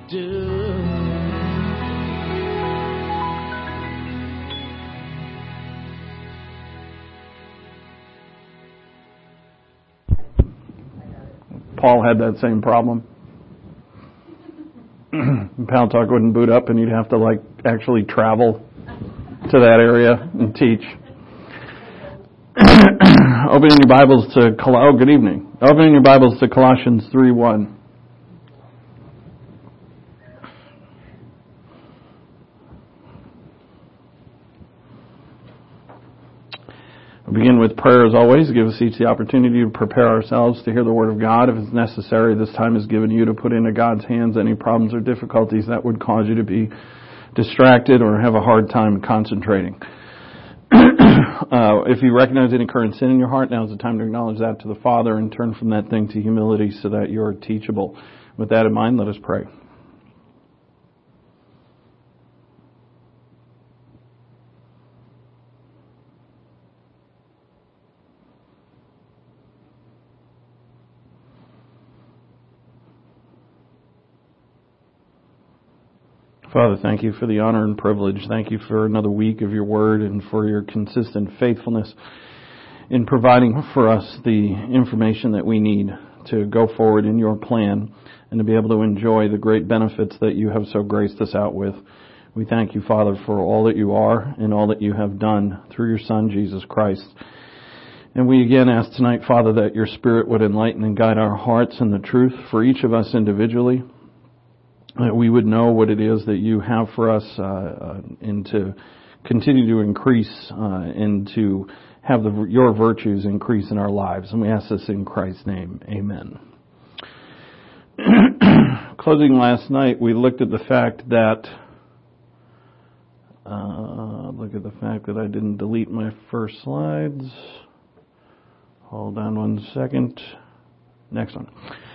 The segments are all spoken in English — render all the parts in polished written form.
do. Paul had that same problem. Paltalk wouldn't boot up, and you'd have to actually travel to that area and teach. Opening your Bibles to good evening. Opening your Bibles to Colossians 3:1. We'll begin with prayer as always. Give us each the opportunity to prepare ourselves to hear the Word of God. If it's necessary, this time is given you to put into God's hands any problems or difficulties that would cause you to be distracted or have a hard time concentrating. If you recognize any current sin in your heart, now is the time to acknowledge that to the Father and turn from that thing to humility so that you're teachable. With that in mind, let us pray. Father, thank you for the honor and privilege. Thank you for another week of your word and for your consistent faithfulness in providing for us the information that we need to go forward in your plan and to be able to enjoy the great benefits that you have so graced us out with. We thank you, Father, for all that you are and all that you have done through your Son, Jesus Christ. And we again ask tonight, Father, that your Spirit would enlighten and guide our hearts in the truth for each of us individually, that we would know what it is that you have for us and to continue to increase and to have your virtues increase in our lives. And we ask this in Christ's name. Amen. Closing last night, we looked at the fact that I didn't delete my first slides. Hold on one second. Next one.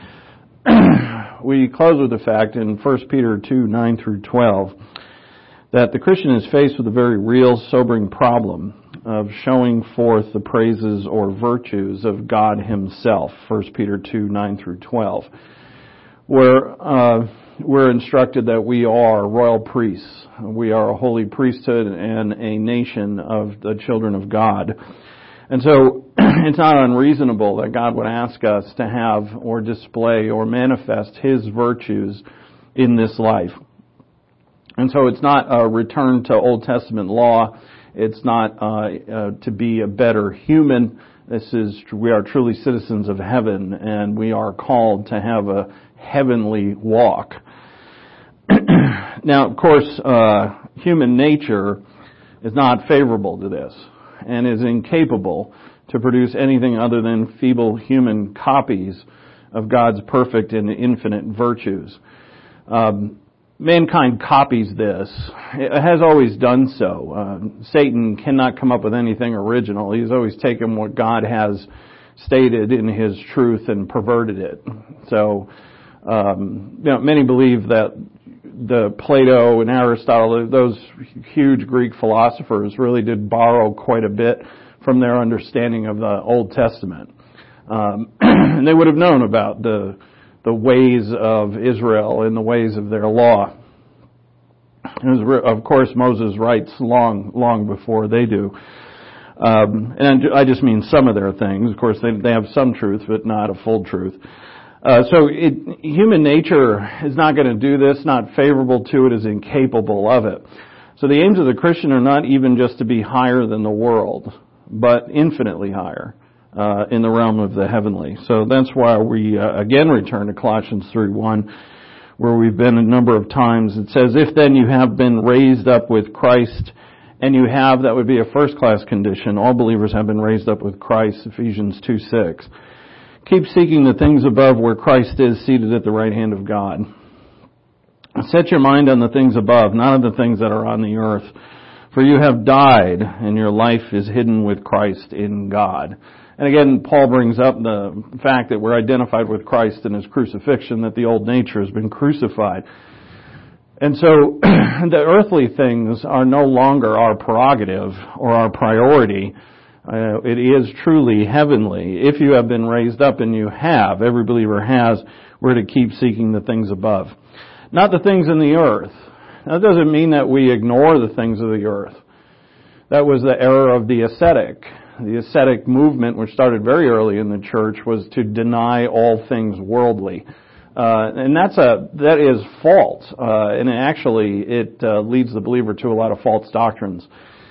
We close with the fact in 1 Peter 2:9 through 12 that the Christian is faced with a very real, sobering problem of showing forth the praises or virtues of God Himself. 1 Peter 2:9 through 12, where we're instructed that we are royal priests. We are a holy priesthood and a nation of the children of God. And so it's not unreasonable that God would ask us to have or display or manifest His virtues in this life. And so it's not a return to Old Testament law. It's not to be a better human. We are truly citizens of heaven, and we are called to have a heavenly walk. Now, of course, human nature is not favorable to this, and is incapable to produce anything other than feeble human copies of God's perfect and infinite virtues. Mankind copies this. It has always done so. Satan cannot come up with anything original. He's always taken what God has stated in His truth and perverted it. So, many believe that the Plato and Aristotle, those huge Greek philosophers, really did borrow quite a bit from their understanding of the Old Testament. And they would have known about the ways of Israel and the ways of their law. Of course, Moses writes long before they do. And I just mean some of their things. Of course, they have some truth, but not a full truth. So human nature is not going to do this, not favorable to it, is incapable of it. So the aims of the Christian are not even just to be higher than the world, but infinitely higher in the realm of the heavenly. So that's why we again return to Colossians 3:1, where we've been a number of times. It says, if then you have been raised up with Christ, and you have, that would be a first-class condition. All believers have been raised up with Christ, Ephesians 2:6. Keep seeking the things above where Christ is seated at the right hand of God. Set your mind on the things above, not on the things that are on the earth. For you have died, and your life is hidden with Christ in God. And again, Paul brings up the fact that we're identified with Christ in His crucifixion, that the old nature has been crucified. And so the earthly things are no longer our prerogative or our priority. It is truly heavenly. If you have been raised up, and you have, every believer has, we're to keep seeking the things above. not the things in the earth. That doesn't mean that we ignore the things of the earth. That was the error of the ascetic. The ascetic movement, which started very early in the church, was to deny all things worldly. And that is false. And actually, it leads the believer to a lot of false doctrines.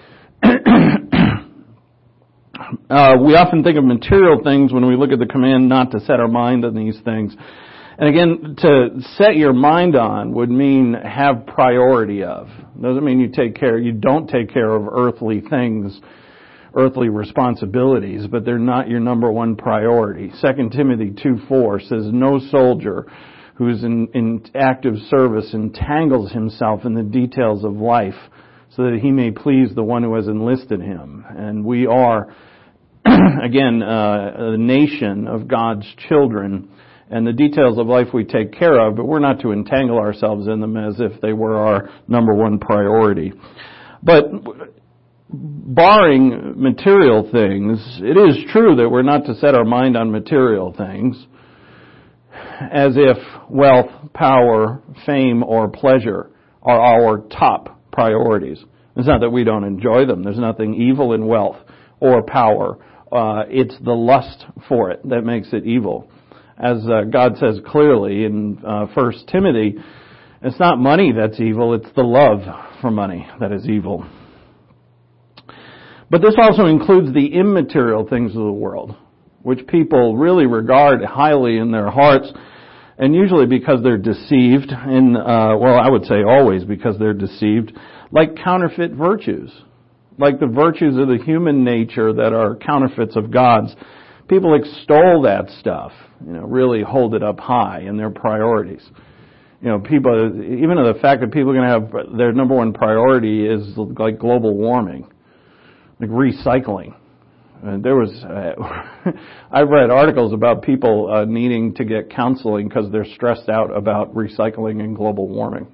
We often think of material things when we look at the command not to set our mind on these things. And again, to set your mind on would mean have priority of. Doesn't mean you don't take care of earthly things, earthly responsibilities, but they're not your number one priority. 2 Timothy 2:4 says, "No soldier who is in active service entangles himself in the details of life so that he may please the one who has enlisted him." And we are, again, a nation of God's children, and the details of life we take care of, but we're not to entangle ourselves in them as if they were our number one priority. But barring material things, it is true that we're not to set our mind on material things as if wealth, power, fame, or pleasure are our top priorities. It's not that we don't enjoy them. There's nothing evil in wealth or power. It's the lust for it that makes it evil. As God says clearly in 1 Timothy, it's not money that's evil, it's the love for money that is evil. But this also includes the immaterial things of the world, which people really regard highly in their hearts, and usually because they're deceived, and I would say always because they're deceived, like counterfeit virtues, like the virtues of the human nature that are counterfeits of God's. People extol that stuff, really hold it up high in their priorities. People, even the fact that people are going to have their number one priority is like global warming, like recycling. And I've read articles about people needing to get counseling because they're stressed out about recycling and global warming.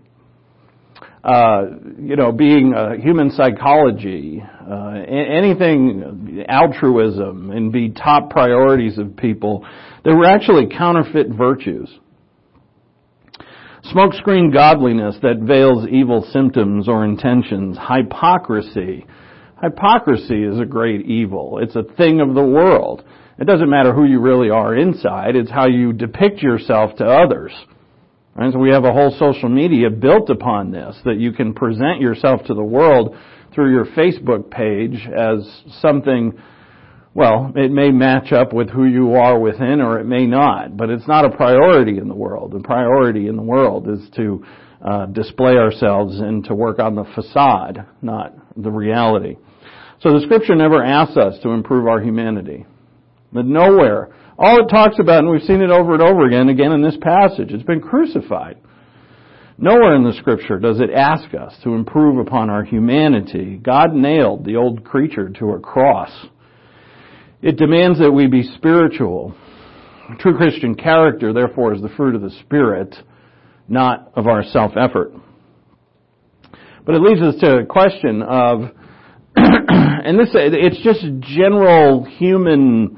Being human psychology, anything altruism, and be top priorities of people, they were actually counterfeit virtues. Smokescreen godliness that veils evil symptoms or intentions. Hypocrisy. Hypocrisy is a great evil. It's a thing of the world. It doesn't matter who you really are inside. It's how you depict yourself to others. And so we have a whole social media built upon this, that you can present yourself to the world through your Facebook page as something, it may match up with who you are within or it may not, but it's not a priority in the world. The priority in the world is to display ourselves and to work on the facade, not the reality. So the Scripture never asks us to improve our humanity. But nowhere. All it talks about, and we've seen it over and over again in this passage, it's been crucified. Nowhere in the Scripture does it ask us to improve upon our humanity. God nailed the old creature to a cross. It demands that we be spiritual. True Christian character, therefore, is the fruit of the Spirit, not of our self-effort. But it leads us to a question of, and it's just general human,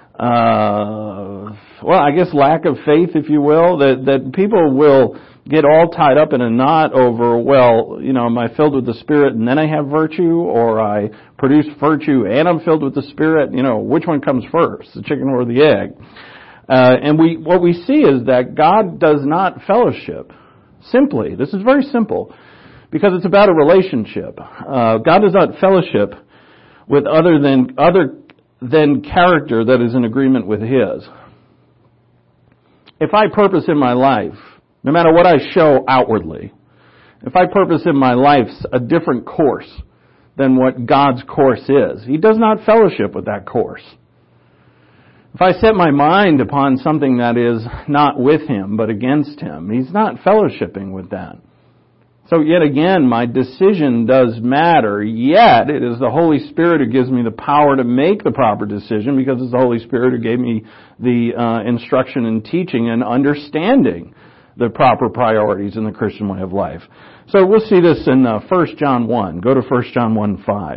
lack of faith, if you will, that people will get all tied up in a knot over, am I filled with the Spirit and then I have virtue, or I produce virtue and I'm filled with the Spirit? Which one comes first, the chicken or the egg? And what we see is that God does not fellowship. Simply, this is very simple, because it's about a relationship. God does not fellowship with other than character that is in agreement with His. If I purpose in my life, no matter what I show outwardly, if I purpose in my life a different course than what God's course is, He does not fellowship with that course. If I set my mind upon something that is not with Him but against Him, He's not fellowshipping with that. So yet again, my decision does matter, yet it is the Holy Spirit who gives me the power to make the proper decision, because it's the Holy Spirit who gave me the instruction and teaching and understanding the proper priorities in the Christian way of life. So we'll see this in 1 John 1. Go to 1 John 1:5.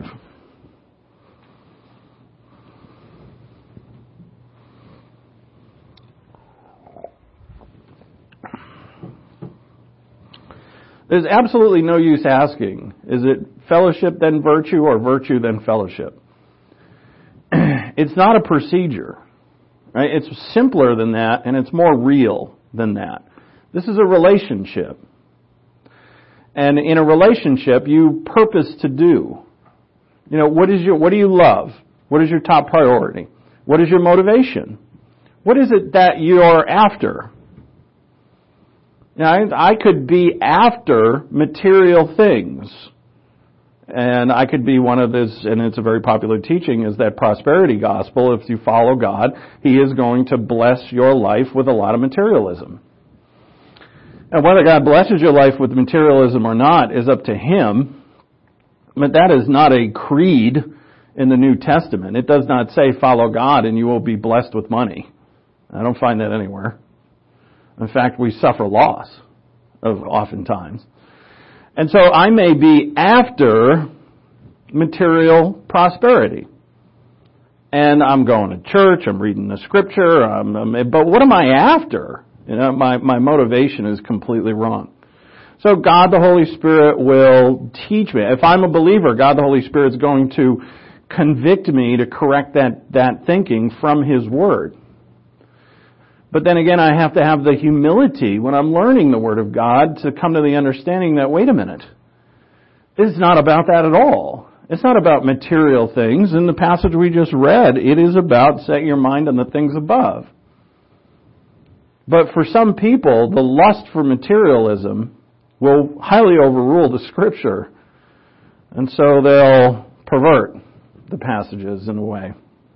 There's absolutely no use asking, is it fellowship then virtue or virtue then fellowship? It's not a procedure. Right? It's simpler than that, and it's more real than that. This is a relationship. And in a relationship, you purpose to do. You know, what do you love? What is your top priority? What is your motivation? What is it that you're after? Now, I could be after material things. And I could be one of this, and it's a very popular teaching, is that prosperity gospel. If you follow God, He is going to bless your life with a lot of materialism. And whether God blesses your life with materialism or not is up to Him. But that is not a creed in the New Testament. It does not say follow God and you will be blessed with money. I don't find that anywhere. In fact, we suffer loss oftentimes. And so I may be after material prosperity. And I'm going to church, I'm reading the scripture, but what am I after? You know, my motivation is completely wrong. So God the Holy Spirit will teach me. If I'm a believer, God the Holy Spirit is going to convict me to correct that thinking from His Word. But then again, I have to have the humility when I'm learning the Word of God to come to the understanding that, wait a minute, it's not about that at all. It's not about material things. In the passage we just read, it is about set your mind on the things above. But for some people, the lust for materialism will highly overrule the Scripture. And so they'll pervert the passages in a way.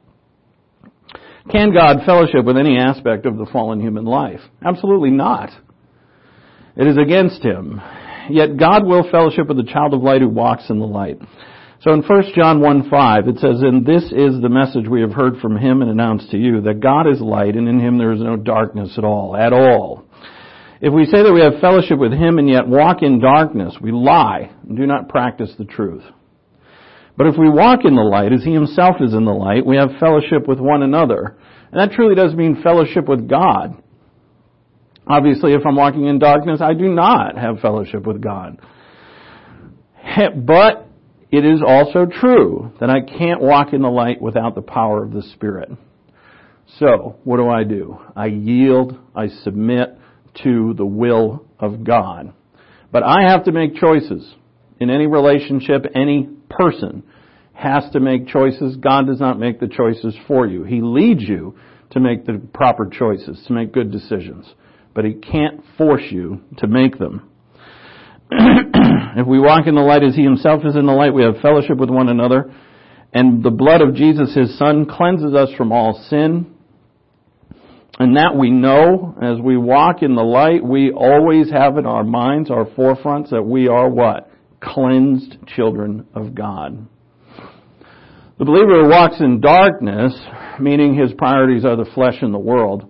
Can God fellowship with any aspect of the fallen human life? Absolutely not. It is against Him. Yet God will fellowship with the child of light who walks in the light. So in 1 John 1:5, it says, "And this is the message we have heard from Him and announced to you, that God is light, and in Him there is no darkness at all, at all. If we say that we have fellowship with Him and yet walk in darkness, we lie and do not practice the truth. But if we walk in the light, as He Himself is in the light, we have fellowship with one another." And that truly does mean fellowship with God. Obviously, if I'm walking in darkness, I do not have fellowship with God. But it is also true that I can't walk in the light without the power of the Spirit. So, what do? I yield, I submit to the will of God. But I have to make choices. In any relationship, any person has to make choices. God does not make the choices for you. He leads you to make the proper choices, to make good decisions. But He can't force you to make them. If we walk in the light as He Himself is in the light, we have fellowship with one another. And the blood of Jesus, His Son, cleanses us from all sin. And that we know, as we walk in the light, we always have in our minds, our forefronts, that we are what? Cleansed children of God. The believer who walks in darkness, meaning his priorities are the flesh and the world,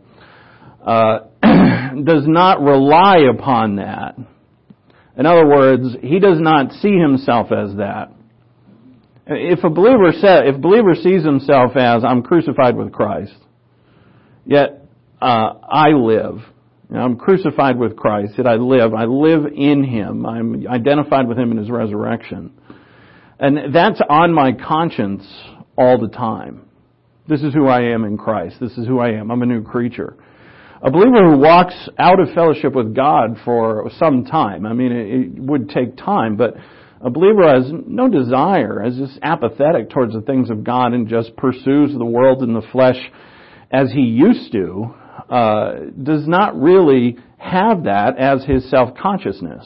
does not rely upon that. In other words, he does not see himself as that. If a believer sees himself as, I'm crucified with Christ, yet I live. I'm crucified with Christ, yet I live. I live in Him. I'm identified with Him in His resurrection. And that's on my conscience all the time. This is who I am in Christ. This is who I am. I'm a new creature. A believer who walks out of fellowship with God for some time, I mean, it would take time, but a believer has no desire, is just apathetic towards the things of God and just pursues the world and the flesh as he used to, does not really have that as his self-consciousness.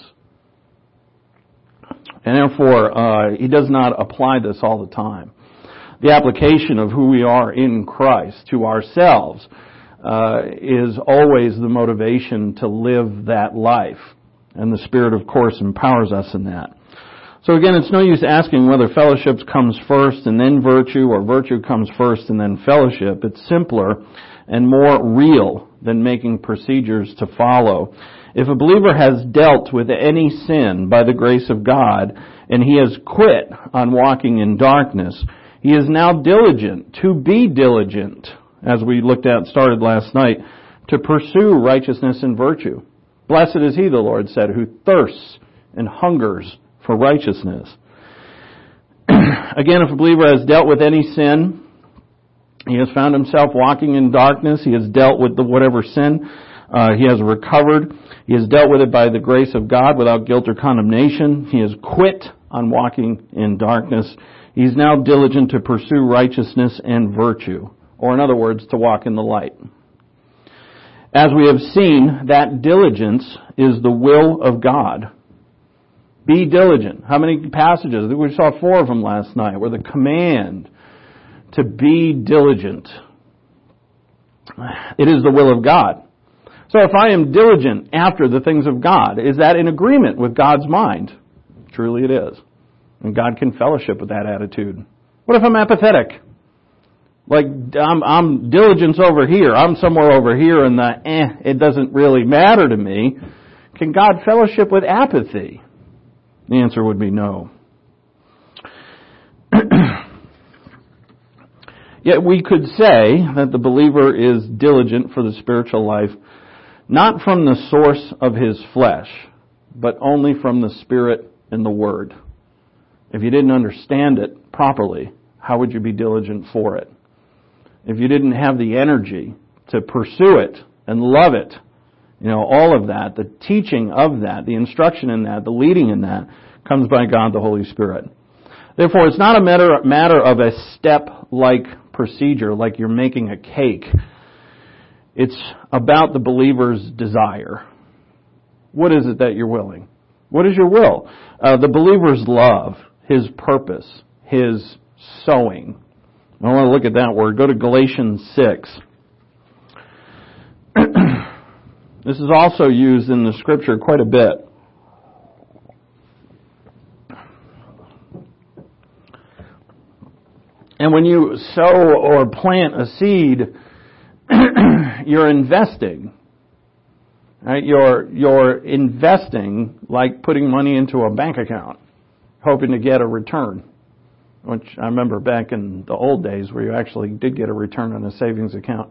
And therefore, he does not apply this all the time. The application of who we are in Christ to ourselves is always the motivation to live that life. And the Spirit, of course, empowers us in that. So again, it's no use asking whether fellowship comes first and then virtue, or virtue comes first and then fellowship. It's simpler and more real than making procedures to follow. If a believer has dealt with any sin by the grace of God, and he has quit on walking in darkness, he is now diligent, to be diligent, as we started last night, to pursue righteousness and virtue. Blessed is he, the Lord said, who thirsts and hungers for righteousness. Again, if a believer has dealt with any sin, he has found himself walking in darkness, he has dealt with whatever sin he has recovered, he has dealt with it by the grace of God without guilt or condemnation, he has quit on walking in darkness, he's now diligent to pursue righteousness and virtue, or in other words, to walk in the light. As we have seen, that diligence is the will of God. Be diligent. How many passages? We saw 4 of them last night, where the command to be diligent. It is the will of God. So if I am diligent after the things of God, is that in agreement with God's mind? Truly it is. And God can fellowship with that attitude. What if I'm apathetic? Like, I'm diligence over here, I'm somewhere over here, and it doesn't really matter to me. Can God fellowship with apathy? The answer would be no. Yet we could say that the believer is diligent for the spiritual life, not from the source of his flesh, but only from the Spirit and the Word. If you didn't understand it properly, how would you be diligent for it? If you didn't have the energy to pursue it and love it, all of that, the teaching of that, the instruction in that, the leading in that, comes by God the Holy Spirit. Therefore, it's not a matter of a step-like procedure, like you're making a cake. It's about the believer's desire. What is it that you're willing? What is your will? The believer's love, his purpose, his sowing. I want to look at that word. Go to Galatians 6. This is also used in the Scripture quite a bit. And when you sow or plant a seed, you're investing. Right? You're investing like putting money into a bank account, hoping to get a return. Which I remember back in the old days where you actually did get a return on a savings account.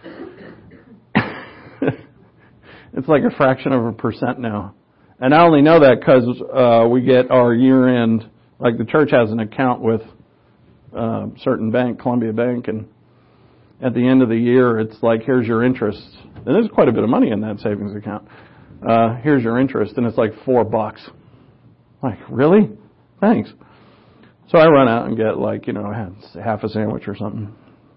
It's like a fraction of a percent now. And I only know that because we get our year-end, like the church has an account with certain bank, Columbia Bank, and at the end of the year, it's like, here's your interest. And there's quite a bit of money in that savings account. Here's your interest, and it's like $4. Like, really? Thanks. So I run out and get half a sandwich or something.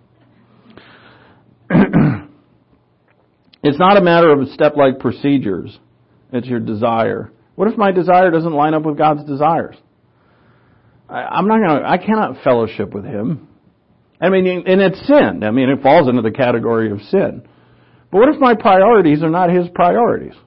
It's not a matter of step-like procedures. It's your desire. What if my desire doesn't line up with God's desires? I cannot fellowship with Him. And it's sin. It falls into the category of sin. But what if my priorities are not His priorities?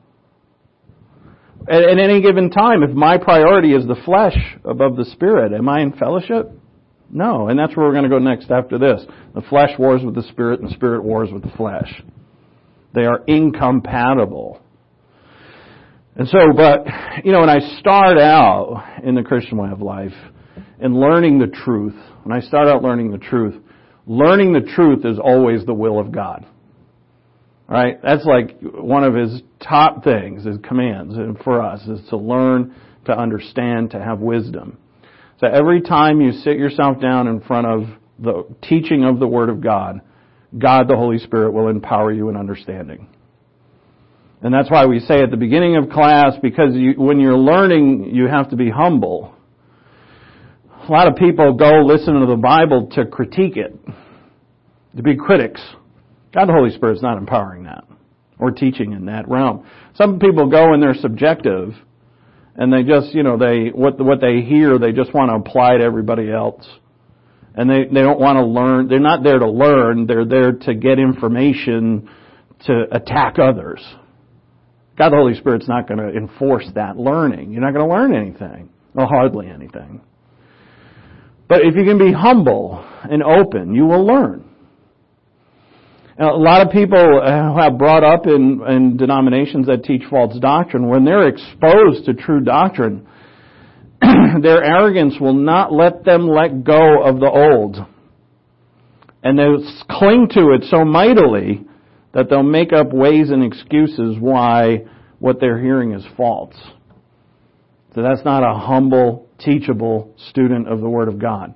At any given time, if my priority is the flesh above the Spirit, am I in fellowship? No. And that's where we're going to go next after this. The flesh wars with the Spirit, and the Spirit wars with the flesh. They are incompatible. And so, when I start out in the Christian way of life and learning the truth, when I start out learning the truth is always the will of God. Right? That's like one of His top things, His commands for us, is to learn, to understand, to have wisdom. So every time you sit yourself down in front of the teaching of the Word of God, God, the Holy Spirit, will empower you in understanding. And that's why we say at the beginning of class, because when you're learning, you have to be humble. A lot of people go listen to the Bible to critique it, to be critics. God the Holy Spirit's not empowering that or teaching in that realm. Some people go and they're subjective and they just, what they hear, they just want to apply to everybody else. And they don't want to learn. They're not there to learn. They're there to get information to attack others. God the Holy Spirit's not going to enforce that learning. You're not going to learn anything. Well, hardly anything. But if you can be humble and open, you will learn. Now, a lot of people who have brought up in denominations that teach false doctrine, when they're exposed to true doctrine, their arrogance will not let them let go of the old. And they'll cling to it so mightily that they'll make up ways and excuses why what they're hearing is false. So that's not a humble, teachable student of the Word of God.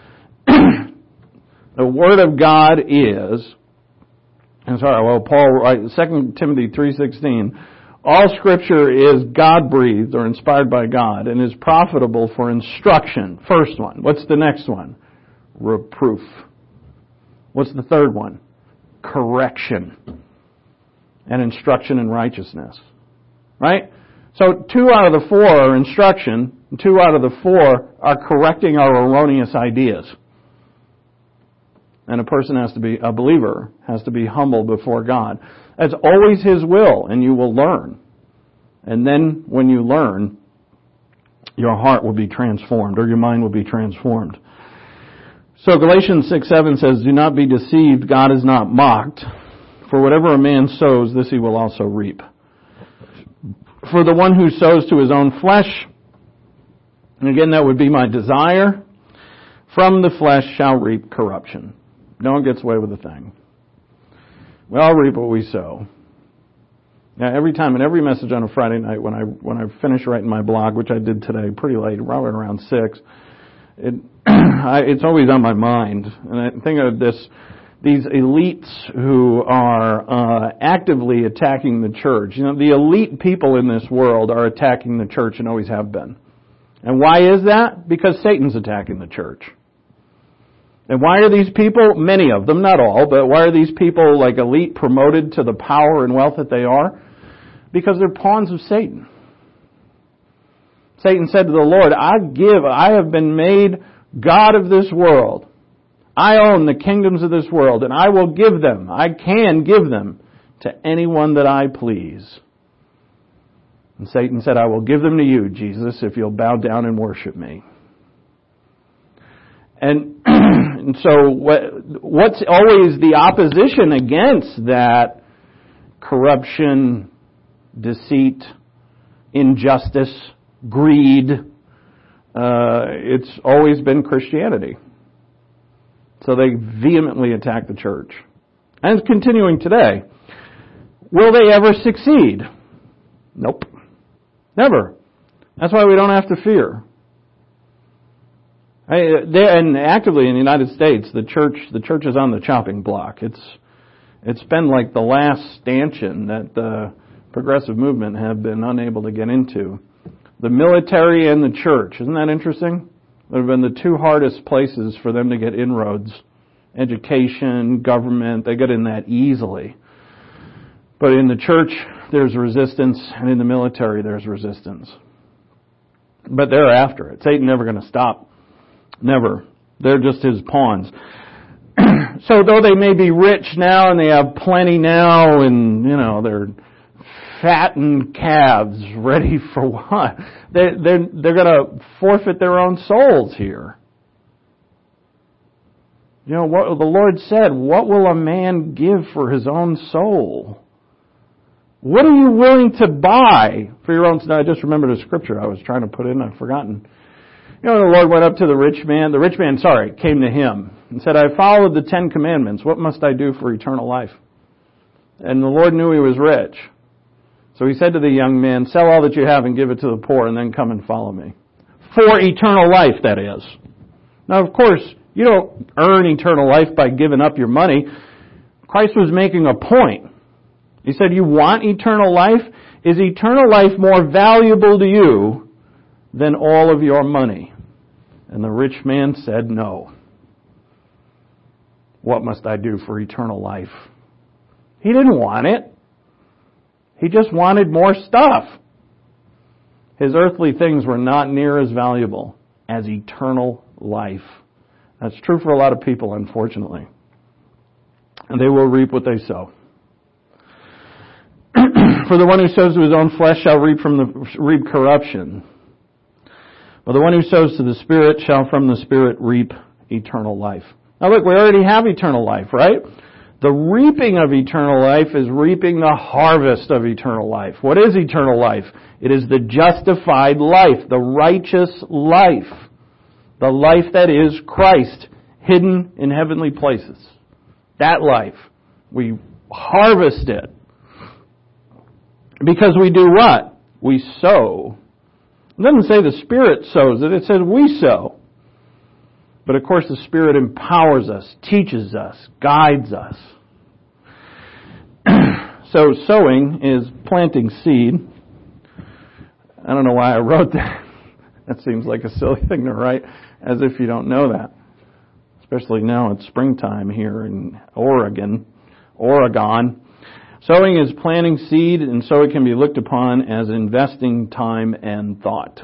The Word of God is, Paul writes, 2 Timothy 3:16, all Scripture is God-breathed or inspired by God and is profitable for instruction. First one. What's the next one? Reproof. What's the third one? Correction and instruction in righteousness. Right? So 2 out of the 4 are instruction, and 2 out of the 4 are correcting our erroneous ideas. And a believer has to be humble before God. That's always His will, and you will learn. And then when you learn, your heart will be transformed, or your mind will be transformed. So Galatians 6:7 says, do not be deceived, God is not mocked. For whatever a man sows, this he will also reap. For the one who sows to his own flesh, and again that would be my desire, from the flesh shall reap corruption. No one gets away with a thing. We all reap what we sow. Now, every time, in every message on a Friday night, when I finish writing my blog, which I did today pretty late, probably around 6, it's always on my mind. And I think of these elites who are actively attacking the church. You know, the elite people in this world are attacking the church and always have been. And why is that? Because Satan's attacking the church. And why are these people, many of them, not all, but why are these people like elite promoted to the power and wealth that they are? Because they're pawns of Satan. Satan said to the Lord, I have been made God of this world. I own the kingdoms of this world, and I will give them, I can give them to anyone that I please. And Satan said, I will give them to you, Jesus, if you'll bow down and worship me. And so what's always the opposition against that? Corruption, deceit, injustice, greed. It's always been Christianity. So they vehemently attack the church. And it's continuing today. Will they ever succeed? Nope. Never. That's why we don't have to fear. And actively in the United States, the church is on the chopping block. It's been like the last stanchion that the progressive movement have been unable to get into. The military and the church. Isn't that interesting? That have been the 2 hardest places for them to get inroads. Education, government, they get in that easily. But in the church, there's resistance, and in the military, there's resistance. But they're after it. Satan's never going to stop. Never. They're just his pawns. So though they may be rich now and they have plenty now and, they're fattened calves ready for what? They're going to forfeit their own souls here. What the Lord said, what will a man give for his own soul? What are you willing to buy for your own soul? I just remembered a scripture I was trying to put in, I've forgotten. The Lord went up to the rich man. The rich man, came to him and said, I followed the 10 commandments. What must I do for eternal life? And the Lord knew he was rich. So he said to the young man, sell all that you have and give it to the poor and then come and follow me. For eternal life, that is. Now, of course, you don't earn eternal life by giving up your money. Christ was making a point. He said, you want eternal life? Is eternal life more valuable to you than all of your money? And the rich man said, no. What must I do for eternal life? He didn't want it. He just wanted more stuff. His earthly things were not near as valuable as eternal life. That's true for a lot of people, unfortunately. And they will reap what they sow. For the one who sows to his own flesh shall reap corruption. But the one who sows to the Spirit shall from the Spirit reap eternal life. Now look, we already have eternal life, right? The reaping of eternal life is reaping the harvest of eternal life. What is eternal life? It is the justified life, the righteous life. The life that is Christ, hidden in heavenly places. That life. We harvest it. Because we do what? We sow It doesn't say the Spirit sows it. It says we sow. But of course the Spirit empowers us, teaches us, guides us. So sowing is planting seed. I don't know why I wrote that. That seems like a silly thing to write, as if you don't know that. Especially now it's springtime here in Oregon. Sowing is planting seed, and so it can be looked upon as investing time and thought.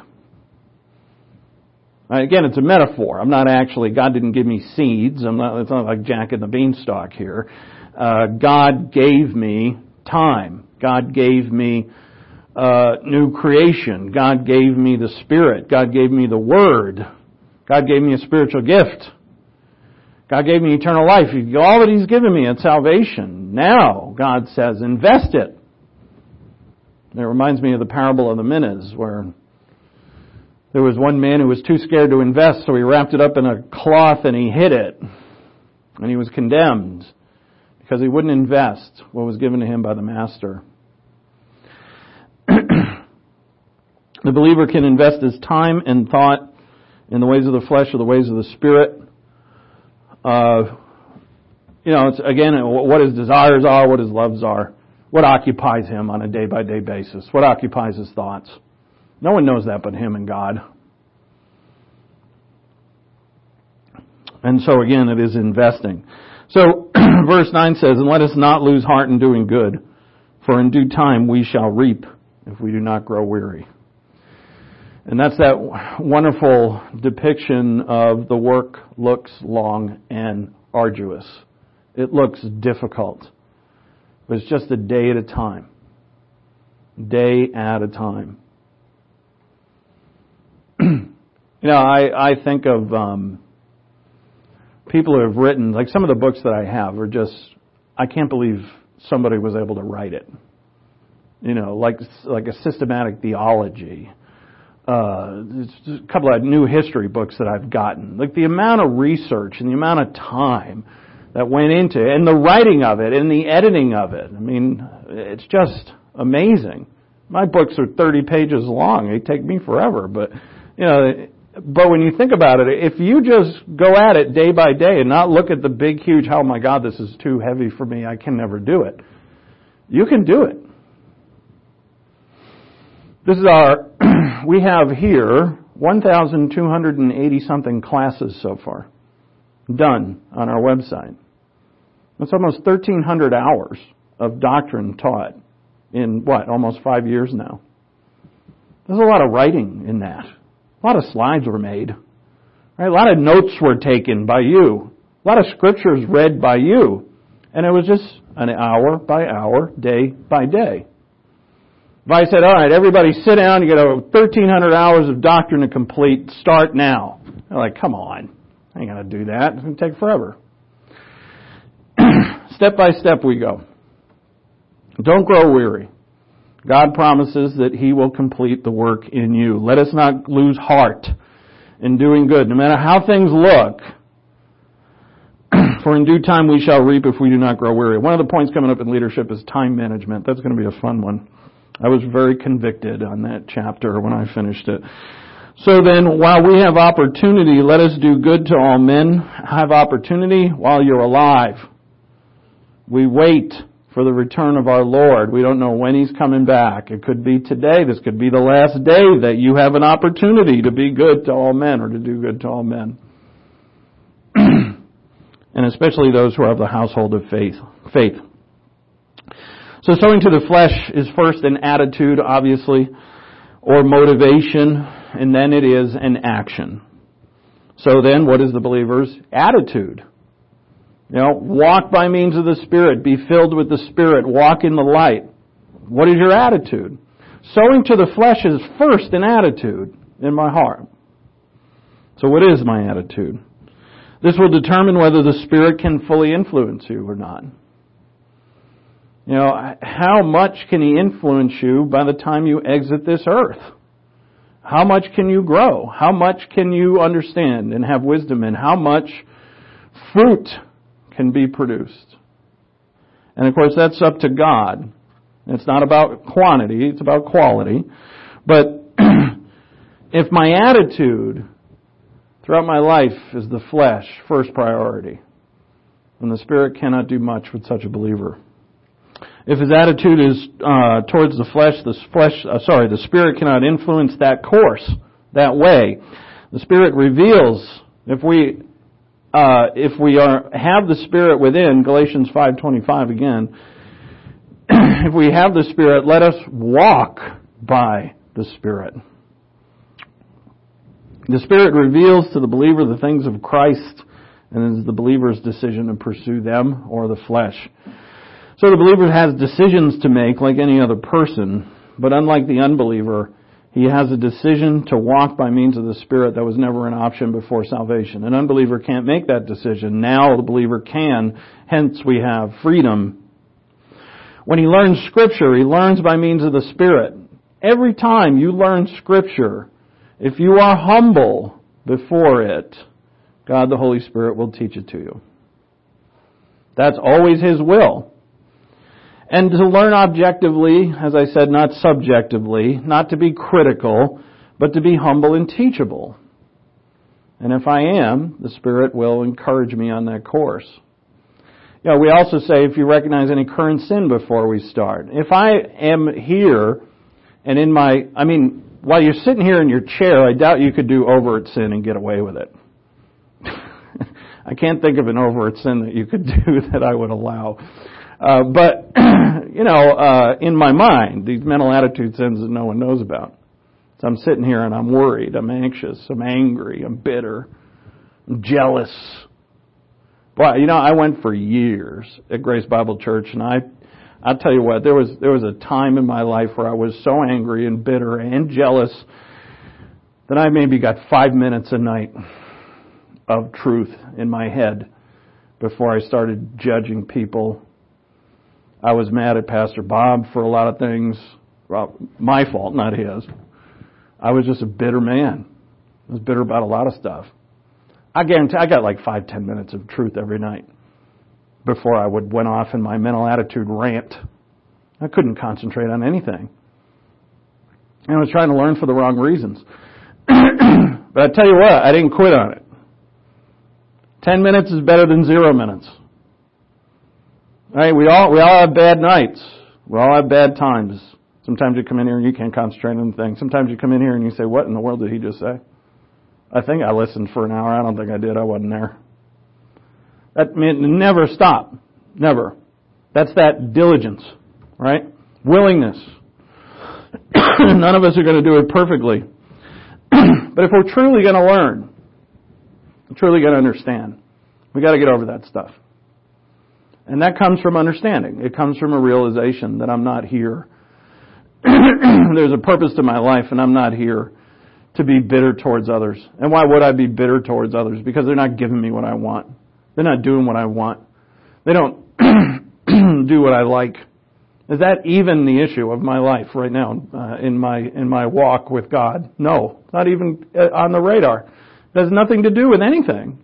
Again, it's a metaphor. God didn't give me seeds. It's not like Jack and the Beanstalk here. God gave me time. God gave me new creation. God gave me the Spirit. God gave me the Word. God gave me a spiritual gift. God gave me eternal life. All that He's given me is salvation. Now, God says, invest it. It reminds me of the parable of the minas, where there was one man who was too scared to invest, so he wrapped it up in a cloth and he hid it. And he was condemned because he wouldn't invest what was given to him by the Master. The believer can invest his time and thought in the ways of the flesh or the ways of the Spirit. It's again, what his desires are, what his loves are, what occupies him on a day-by-day basis, what occupies his thoughts. No one knows that but him and God. And so again, it is investing. So verse 9 says, "And let us not lose heart in doing good, for in due time we shall reap if we do not grow weary." And that's that wonderful depiction of the work looks long and arduous. It looks difficult. But it's just a day at a time. Day at a time. I think of people who have written, like some of the books that I have are just, I can't believe somebody was able to write it. Like a systematic theology. There's a couple of new history books that I've gotten. Like the amount of research and the amount of time that went into it, and the writing of it, and the editing of it. I mean, it's just amazing. My books are 30 pages long. They take me forever, but when you think about it, if you just go at it day by day and not look at the big, huge, oh my God, this is too heavy for me, I can never do it. You can do it. This is we have here 1,280 something classes so far done on our website. That's almost 1,300 hours of doctrine taught in almost 5 years now. There's a lot of writing in that. A lot of slides were made. Right? A lot of notes were taken by you. A lot of scriptures read by you. And it was just an hour by hour, day by day. If I said, all right, everybody sit down, you got 1,300 hours of doctrine to complete, start now. They're like, come on, I ain't going to do that. It's going to take forever. Step by step we go. Don't grow weary. God promises that He will complete the work in you. Let us not lose heart in doing good, no matter how things look. For in due time we shall reap if we do not grow weary. One of the points coming up in leadership is time management. That's going to be a fun one. I was very convicted on that chapter when I finished it. So then, while we have opportunity, let us do good to all men. Have opportunity while you're alive. We wait for the return of our Lord. We don't know when He's coming back. It could be today. This could be the last day that you have an opportunity to be good to all men or to do good to all men. And especially those who have the household of faith. So sowing to the flesh is first an attitude, obviously, or motivation, and then it is an action. So then, what is the believer's attitude? Walk by means of the Spirit, be filled with the Spirit, walk in the light. What is your attitude? Sowing to the flesh is first an attitude in my heart. So what is my attitude? This will determine whether the Spirit can fully influence you or not. How much can He influence you by the time you exit this earth? How much can you grow? How much can you understand and have wisdom in? How much fruit can be produced? And of course, that's up to God. It's not about quantity, it's about quality. But if my attitude throughout my life is the flesh, first priority, then the Spirit cannot do much with such a believer. If his attitude is towards the flesh, the Spirit cannot influence that course, that way. The Spirit reveals, if we have the Spirit within, Galatians 5:25 again, if we have the Spirit, let us walk by the Spirit. The Spirit reveals to the believer the things of Christ, and it is the believer's decision to pursue them or the flesh. So the believer has decisions to make like any other person, but unlike the unbeliever, he has a decision to walk by means of the Spirit that was never an option before salvation. An unbeliever can't make that decision. Now the believer can, hence we have freedom. When he learns Scripture, he learns by means of the Spirit. Every time you learn Scripture, if you are humble before it, God the Holy Spirit will teach it to you. That's always His will. And to learn objectively, as I said, not subjectively, not to be critical, but to be humble and teachable. And if I am, the Spirit will encourage me on that course. We also say if you recognize any current sin before we start. If I am here and while you're sitting here in your chair, I doubt you could do overt sin and get away with it. I can't think of an overt sin that you could do that I would allow. But in my mind, these mental attitude sins that no one knows about. So I'm sitting here and I'm worried, I'm anxious, I'm angry, I'm bitter, I'm jealous. Boy, I went for years at Grace Bible Church, and I'll tell you what, there was a time in my life where I was so angry and bitter and jealous that I maybe got 5 minutes a night of truth in my head before I started judging people. I was mad at Pastor Bob for a lot of things. Well, my fault, not his. I was just a bitter man. I was bitter about a lot of stuff. I guarantee I got like 5-10 minutes of truth every night before I went off in my mental attitude rant. I couldn't concentrate on anything. And I was trying to learn for the wrong reasons. But I tell you what, I didn't quit on it. 10 minutes is better than 0 minutes. Right? We all have bad nights. We all have bad times. Sometimes you come in here and you can't concentrate on anything. Sometimes you come in here and you say, what in the world did he just say? I think I listened for an hour. I don't think I did. I wasn't there. That meant never stop. Never. That's that diligence, right? Willingness. None of us are going to do it perfectly. But if we're truly going to learn, truly going to understand, we got to get over that stuff. And that comes from understanding. It comes from a realization that I'm not here. There's a purpose to my life, and I'm not here to be bitter towards others. And why would I be bitter towards others? Because they're not giving me what I want. They're not doing what I want. They don't do what I like. Is that even the issue of my life right now in my walk with God? No, not even on the radar. It has nothing to do with anything.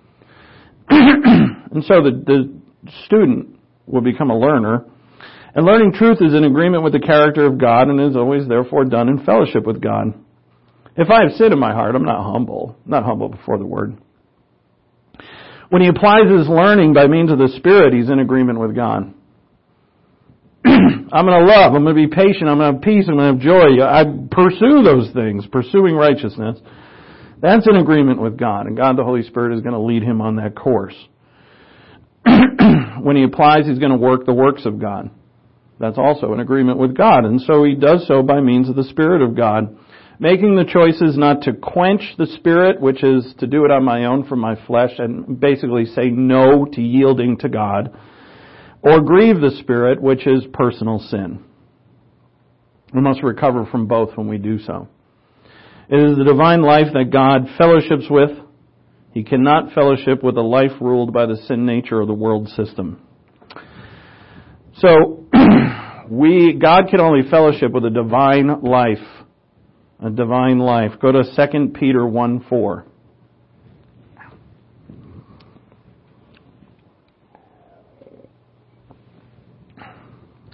And so the student will become a learner. And learning truth is in agreement with the character of God and is always therefore done in fellowship with God. If I have sin in my heart, I'm not humble. I'm not humble before the Word. When he applies his learning by means of the Spirit, he's in agreement with God. I'm going to love, I'm going to be patient, I'm going to have peace, I'm going to have joy. I pursue those things, pursuing righteousness. That's in agreement with God, and God the Holy Spirit is going to lead him on that course. When he applies, he's going to work the works of God. That's also in agreement with God, and so he does so by means of the Spirit of God. Making the choices not to quench the Spirit, which is to do it on my own from my flesh and basically say no to yielding to God, or grieve the Spirit, which is personal sin. We must recover from both when we do so. It is the divine life that God fellowships with. He cannot fellowship with a life ruled by the sin nature of the world system. So, God can only fellowship with a divine life. A divine life. Go to 2 Peter 1:4.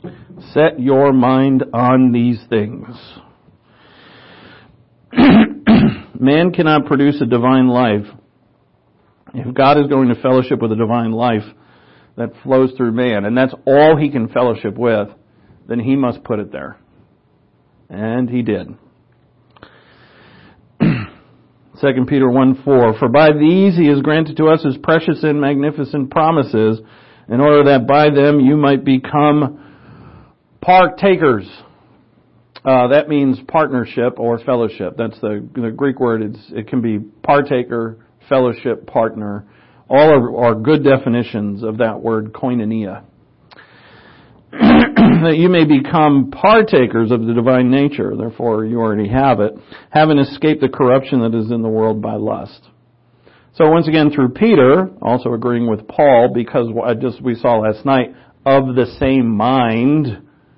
Set your mind on these things. Man cannot produce a divine life. If God is going to fellowship with a divine life that flows through man, and that's all he can fellowship with, then he must put it there. And he did. 2 Peter 1:4, for by these he has granted to us his precious and magnificent promises, in order that by them you might become partakers. That means partnership or fellowship. That's the Greek word. It can be partaker, fellowship, partner. All are good definitions of that word koinonia. That you may become partakers of the divine nature, therefore you already have it, having escaped the corruption that is in the world by lust. So once again through Peter, also agreeing with Paul, because we saw last night, of the same mind,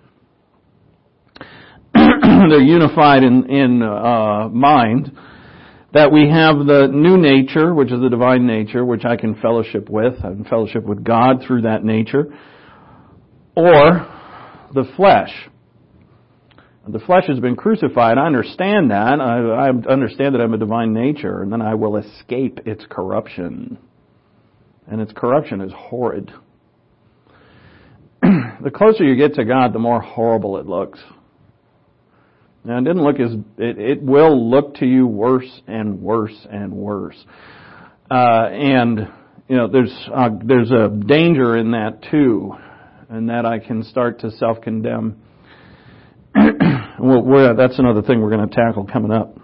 they're unified in mind, that we have the new nature, which is the divine nature, which I can fellowship with. I can fellowship with God through that nature. Or the flesh. The flesh has been crucified. I understand that. I understand that I have a divine nature, and then I will escape its corruption. And its corruption is horrid. The closer you get to God, the more horrible it looks. Now, it will look to you worse and worse and worse. And there's a danger in that too, and that I can start to self-condemn. That's another thing we're going to tackle coming up.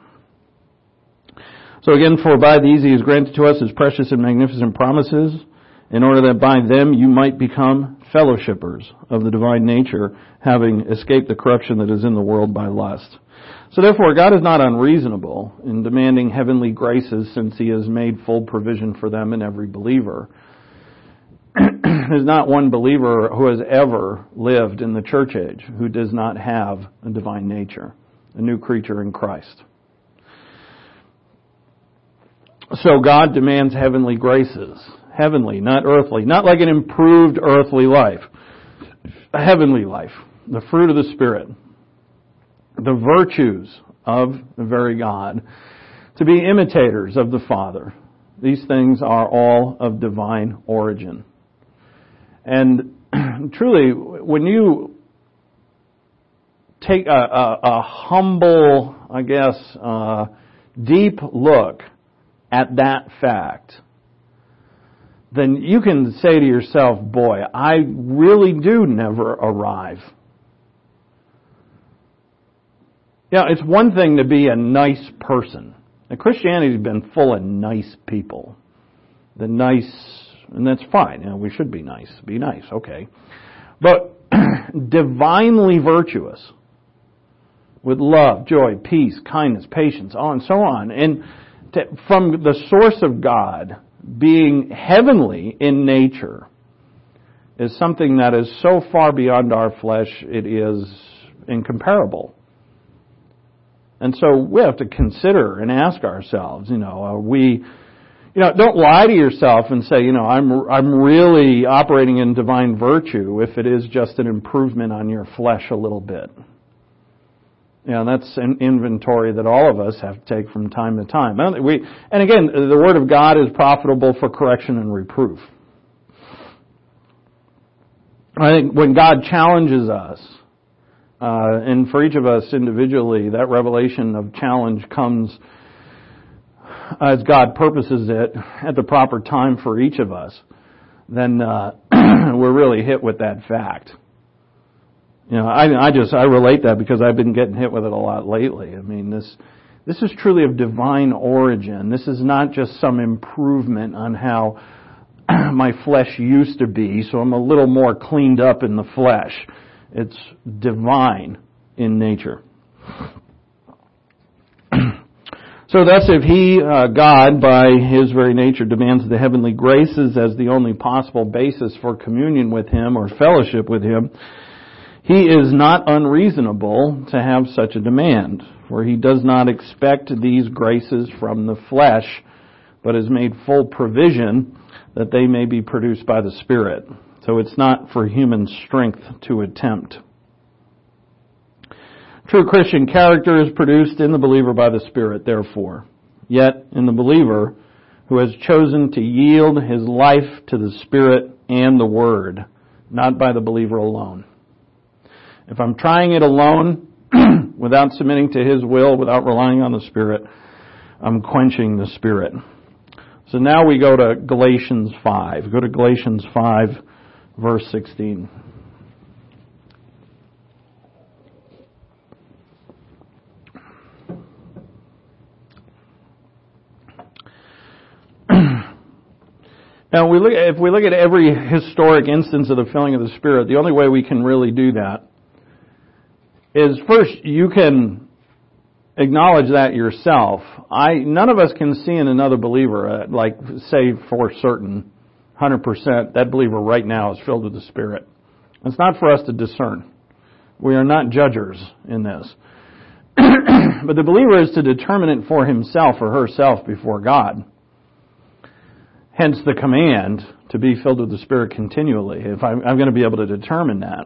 So again, for by these he has granted to us his precious and magnificent promises, in order that by them you might become fellowshippers of the divine nature, having escaped the corruption that is in the world by lust. So therefore, God is not unreasonable in demanding heavenly graces, since he has made full provision for them in every believer. There's not one believer who has ever lived in the church age who does not have a divine nature, a new creature in Christ. So God demands heavenly graces. Heavenly, not earthly. Not like an improved earthly life. A heavenly life. The fruit of the Spirit. The virtues of the very God. To be imitators of the Father. These things are all of divine origin. And truly, when you take a humble, deep look at that fact, then you can say to yourself, boy, I really do never arrive. Yeah, it's one thing to be a nice person. Now, Christianity's been full of nice people. And that's fine. We should be nice. Be nice, okay. But divinely virtuous, with love, joy, peace, kindness, patience, and so on. And from the source of God, being heavenly in nature, is something that is so far beyond our flesh, it is incomparable. And so we have to consider and ask ourselves, are we, don't lie to yourself and say, I'm really operating in divine virtue if it is just an improvement on your flesh a little bit. That's an inventory that all of us have to take from time to time. And again, the Word of God is profitable for correction and reproof. I think when God challenges us, and for each of us individually, that revelation of challenge comes as God purposes it at the proper time for each of us, then we're really hit with that fact. I relate that because I've been getting hit with it a lot lately. This is truly of divine origin. This is not just some improvement on how my flesh used to be, so I'm a little more cleaned up in the flesh. It's divine in nature. So thus, if he, God, by his very nature, demands the heavenly graces as the only possible basis for communion with him or fellowship with him, he is not unreasonable to have such a demand, for he does not expect these graces from the flesh, but has made full provision that they may be produced by the Spirit. So it's not for human strength to attempt. True Christian character is produced in the believer by the Spirit, therefore. yet in the believer who has chosen to yield his life to the Spirit and the Word, not by the believer alone. If I'm trying it alone, without submitting to His will, without relying on the Spirit, I'm quenching the Spirit. So now we go to Galatians 5. Go to Galatians 5, verse 16. Now, if we look at every historic instance of the filling of the Spirit, the only way we can really do that is first, you can acknowledge that yourself. None of us can see in another believer, like say for certain, 100%, that believer right now is filled with the Spirit. It's not for us to discern. We are not judgers in this. But the believer is to determine it for himself or herself before God. Hence the command to be filled with the Spirit continually, if I'm going to be able to determine that.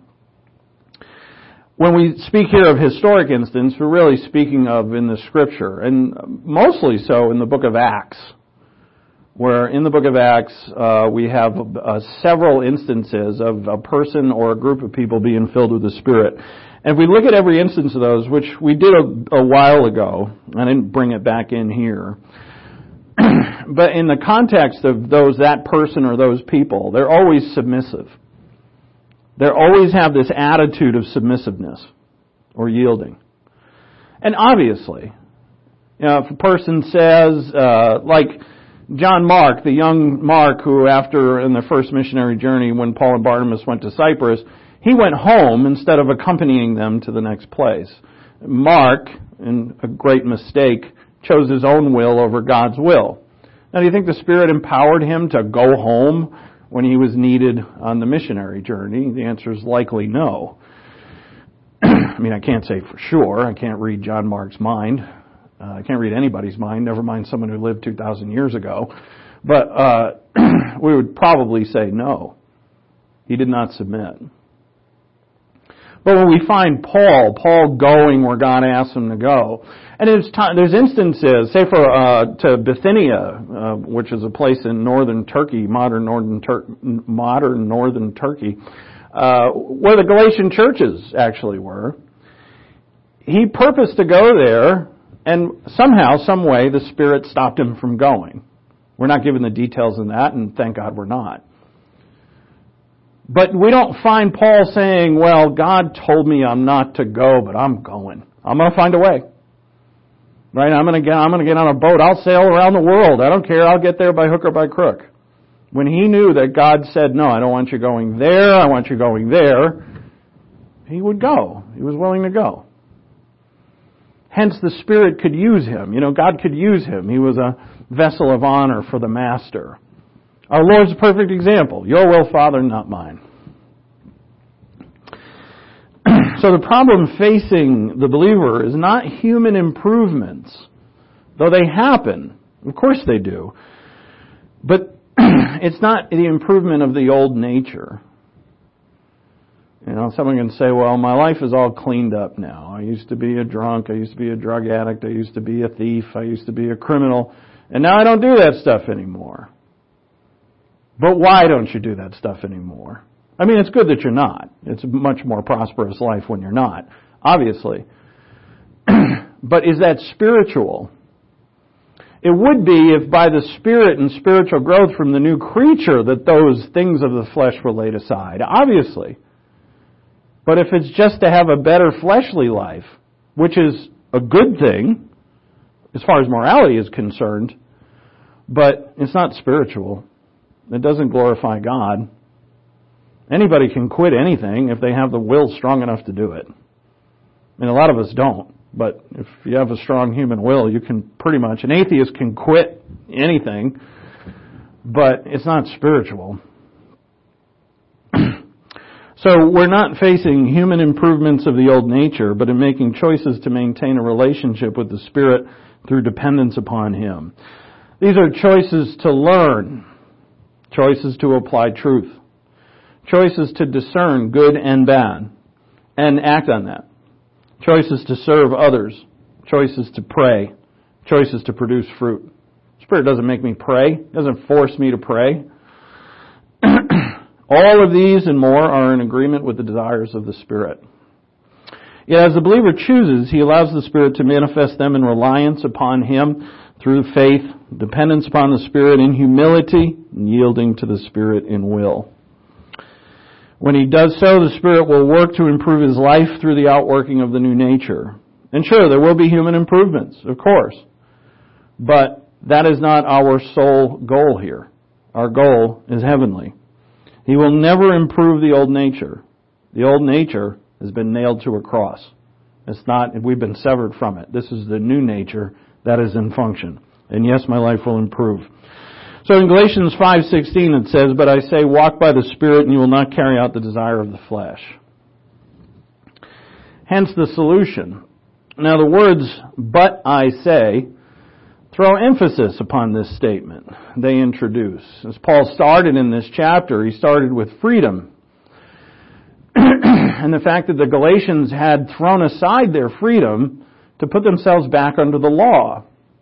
When we speak here of historic instance, we're really speaking of in the Scripture, and mostly so in the book of Acts, where in the book of Acts we have several instances of a person or a group of people being filled with the Spirit. And if we look at every instance of those, which we did a while ago, I didn't bring it back in here, but in the context of that person or those people, they're always submissive. They always have this attitude of submissiveness or yielding. And obviously, if a person says, like John Mark, the young Mark who after in the first missionary journey when Paul and Barnabas went to Cyprus, he went home instead of accompanying them to the next place. Mark, in a great mistake, chose his own will over God's will. Now, do you think the Spirit empowered him to go home when he was needed on the missionary journey? The answer is likely no. I mean, I can't say for sure. I can't read John Mark's mind. I can't read anybody's mind, never mind someone who lived 2,000 years ago. But we would probably say no. He did not submit. But when we find Paul going where God asked him to go, and there's instances, say to Bithynia, which is a place in northern Turkey, modern northern Turkey, where the Galatian churches actually were. He purposed to go there, and somehow, some way, the Spirit stopped him from going. We're not given the details in that, and thank God we're not. But we don't find Paul saying, well, God told me I'm not to go, but I'm going. I'm going to find a way. Right? I'm going to get on a boat. I'll sail around the world. I don't care. I'll get there by hook or by crook. When he knew that God said, no, I don't want you going there. I want you going there. He would go. He was willing to go. Hence the Spirit could use him. God could use him. He was a vessel of honor for the Master. Our Lord's a perfect example. Your will, Father, not mine. So the problem facing the believer is not human improvements, though they happen. Of course they do. But it's not the improvement of the old nature. Someone can say, well, my life is all cleaned up now. I used to be a drunk. I used to be a drug addict. I used to be a thief. I used to be a criminal. And now I don't do that stuff anymore. But why don't you do that stuff anymore? I mean, it's good that you're not. It's a much more prosperous life when you're not, obviously. But is that spiritual? It would be if by the Spirit and spiritual growth from the new creature that those things of the flesh were laid aside, obviously. But if it's just to have a better fleshly life, which is a good thing as far as morality is concerned, but it's not spiritual. It doesn't glorify God. Anybody can quit anything if they have the will strong enough to do it. I mean, a lot of us don't. But if you have a strong human will, you can pretty much... An atheist can quit anything, but it's not spiritual. So we're not facing human improvements of the old nature, but in making choices to maintain a relationship with the Spirit through dependence upon Him. These are choices to learn. Choices to apply truth. Choices to discern good and bad and act on that. Choices to serve others. Choices to pray. Choice is to produce fruit. Spirit doesn't make me pray, doesn't force me to pray. All of these and more are in agreement with the desires of the Spirit. Yet as the believer chooses, he allows the Spirit to manifest them in reliance upon Him through faith, dependence upon the Spirit in humility, and yielding to the Spirit in will. When he does so, the Spirit will work to improve his life through the outworking of the new nature. And sure, there will be human improvements, of course. But that is not our sole goal here. Our goal is heavenly. He will never improve the old nature. The old nature has been nailed to a cross. It's not, we've been severed from it. This is the new nature that is in function. And yes, my life will improve. So in Galatians 5:16 it says, "But I say, walk by the Spirit, and you will not carry out the desire of the flesh." Hence the solution. Now the words, "but I say," throw emphasis upon this statement they introduce. As Paul started in this chapter, he started with freedom. And the fact that the Galatians had thrown aside their freedom to put themselves back under the law.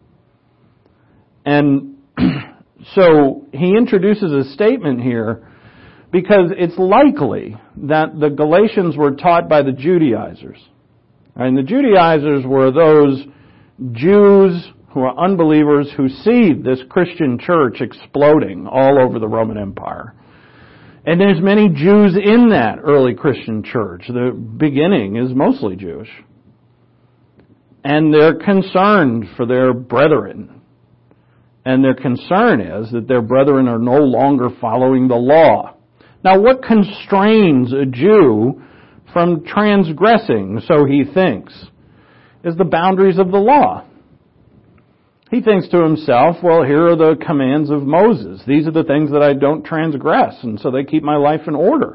And so he introduces a statement here because it's likely that the Galatians were taught by the Judaizers. And the Judaizers were those Jews who are unbelievers who see this Christian church exploding all over the Roman Empire. And there's many Jews in that early Christian church. The beginning is mostly Jewish. And they're concerned for their brethren. And their concern is that their brethren are no longer following the law. Now, what constrains a Jew from transgressing, so he thinks, is the boundaries of the law. He thinks to himself, well, here are the commands of Moses. These are the things that I don't transgress, and so they keep my life in order.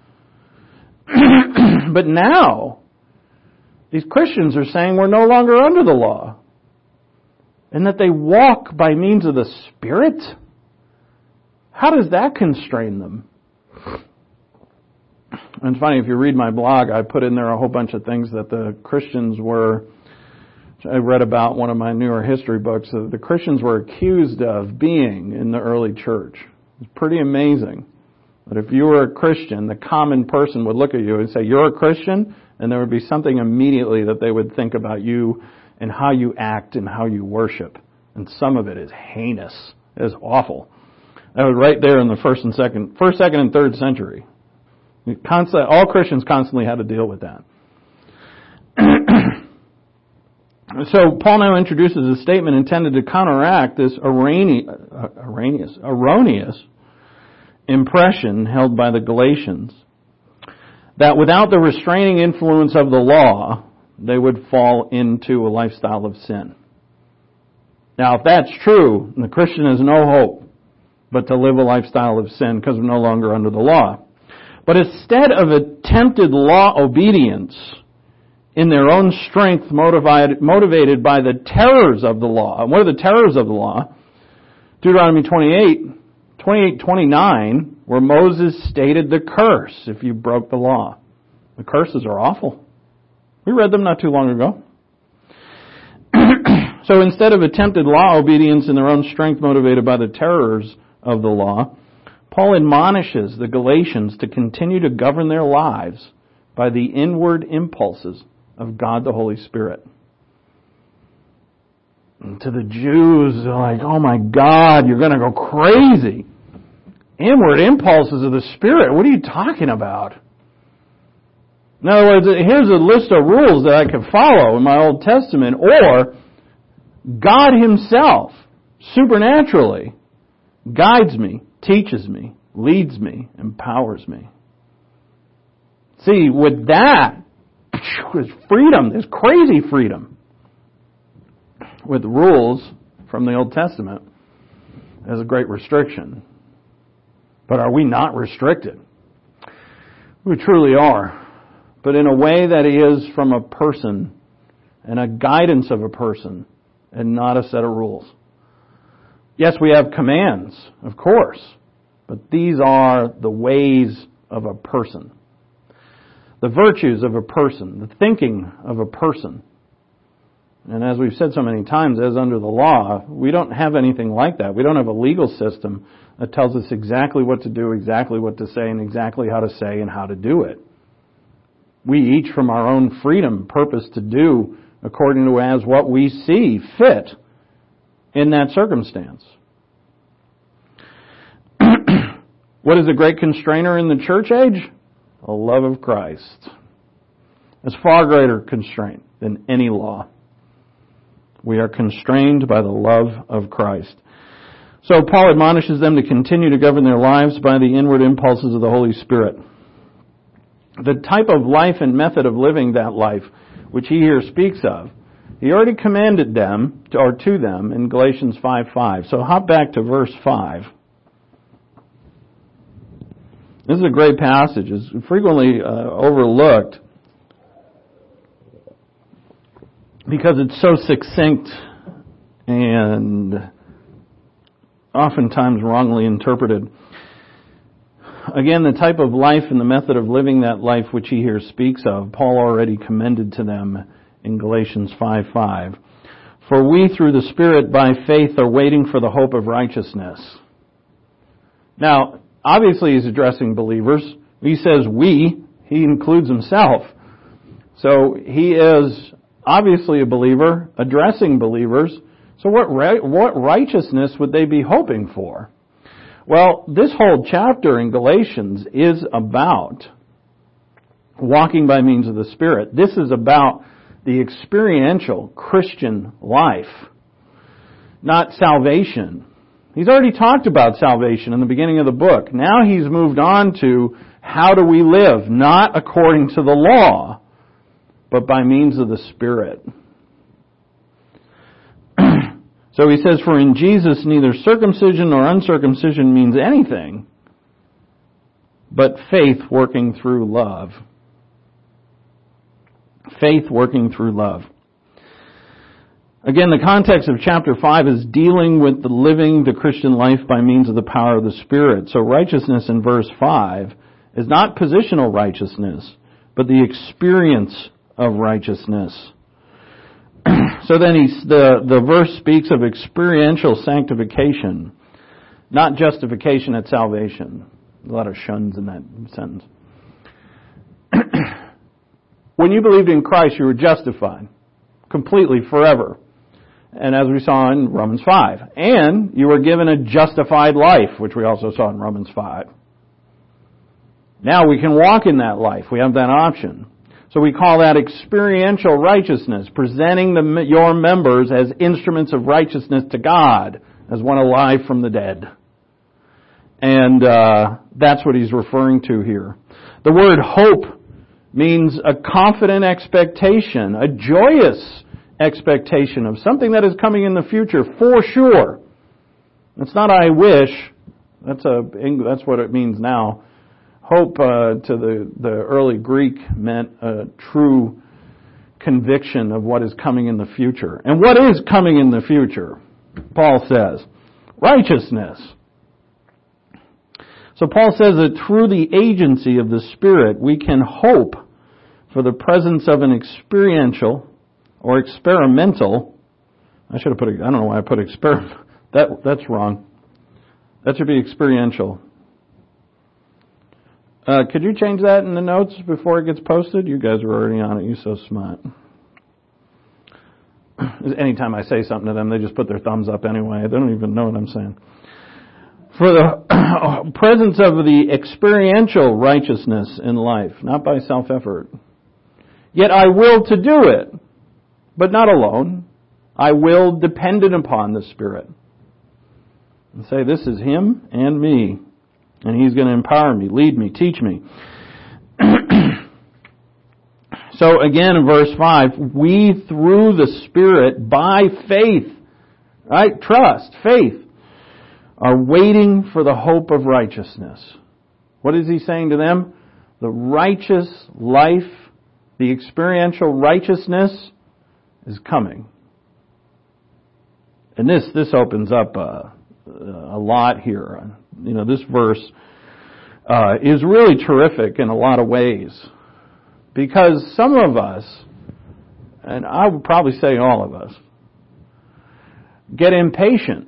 But now, these Christians are saying we're no longer under the law, and that they walk by means of the Spirit. How does that constrain them? And it's funny, if you read my blog, I put in there a whole bunch of things that the Christians were, I read about one of my newer history books, the Christians were accused of being in the early church. It's pretty amazing. But if you were a Christian, the common person would look at you and say, you're a Christian? And there would be something immediately that they would think about you and how you act and how you worship. And some of it is heinous. It is awful. That was right there in the first, second, and third century. All Christians constantly had to deal with that. So Paul now introduces a statement intended to counteract this erroneous impression held by the Galatians that without the restraining influence of the law, they would fall into a lifestyle of sin. Now, if that's true, the Christian has no hope but to live a lifestyle of sin because we're no longer under the law. But instead of attempted law obedience in their own strength motivated by the terrors of the law. And what are the terrors of the law? Deuteronomy 28:29, where Moses stated the curse if you broke the law. The curses are awful. We read them not too long ago. So instead of attempted law obedience in their own strength motivated by the terrors of the law, Paul admonishes the Galatians to continue to govern their lives by the inward impulses of God the Holy Spirit. And to the Jews, they're like, oh my God, you're going to go crazy. Inward impulses of the Spirit, what are you talking about? In other words, here's a list of rules that I can follow in my Old Testament, or God Himself, supernaturally, guides me, teaches me, leads me, empowers me. See, with that, there's freedom, there's crazy freedom. With rules from the Old Testament, there's a great restriction. But are we not restricted? We truly are. But in a way that is from a person and a guidance of a person and not a set of rules. Yes, we have commands, of course, but these are the ways of a person. The virtues of a person, the thinking of a person. And as we've said so many times, as under the law, we don't have anything like that. We don't have a legal system that tells us exactly what to do, exactly what to say, and exactly how to say and how to do it. We each, from our own freedom, purpose to do according to as what we see fit in that circumstance. What is a great constrainer in the church age? A love of Christ. It's far greater constraint than any law. We are constrained by the love of Christ. So Paul admonishes them to continue to govern their lives by the inward impulses of the Holy Spirit. The type of life and method of living that life, which he here speaks of, he already commanded them, to them, in Galatians 5:5. So hop back to verse 5. This is a great passage. It's frequently overlooked because it's so succinct and oftentimes wrongly interpreted. Again, the type of life and the method of living that life which he here speaks of, Paul already commended to them in Galatians 5:5. For we through the Spirit by faith are waiting for the hope of righteousness. Now, obviously he's addressing believers. He says we, he includes himself. So he is obviously a believer, addressing believers. So what righteousness would they be hoping for? Well, this whole chapter in Galatians is about walking by means of the Spirit. This is about the experiential Christian life, not salvation. He's already talked about salvation in the beginning of the book. Now he's moved on to how do we live, not according to the law, but by means of the Spirit. So he says, for in Jesus neither circumcision nor uncircumcision means anything, but faith working through love. Faith working through love. Again, the context of chapter 5 is dealing with the living the Christian life by means of the power of the Spirit. So righteousness in verse 5 is not positional righteousness, but the experience of righteousness. So then the verse speaks of experiential sanctification, not justification at salvation. A lot of shuns in that sentence. When you believed in Christ, you were justified completely forever. And as we saw in Romans 5. And you were given a justified life, which we also saw in Romans 5. Now we can walk in that life. We have that option. So we call that experiential righteousness, presenting your members as instruments of righteousness to God, as one alive from the dead. And that's what he's referring to here. The word hope means a confident expectation, a joyous expectation of something that is coming in the future for sure. It's not I wish. That's what it means now. Hope to the early Greek meant a true conviction of what is coming in the future. And what is coming in the future? Paul says, righteousness. So Paul says that through the agency of the Spirit, we can hope for the presence of an experiential or experimental. I don't know why I put experiment. That's wrong. That should be experiential. Could you change that in the notes before it gets posted? You guys are already on it. You're so smart. Anytime I say something to them, they just put their thumbs up anyway. They don't even know what I'm saying. For the presence of the experiential righteousness in life, not by self-effort. Yet I will to do it, but not alone. I will dependent upon the Spirit. And say, this is Him and me. And He's going to empower me, lead me, teach me. So again in verse 5, we through the Spirit by faith, right? Trust, faith, are waiting for the hope of righteousness. What is he saying to them? The righteous life, the experiential righteousness is coming. And this opens up a lot here. You know, this verse is really terrific in a lot of ways. Because some of us and I would probably say all of us, get impatient.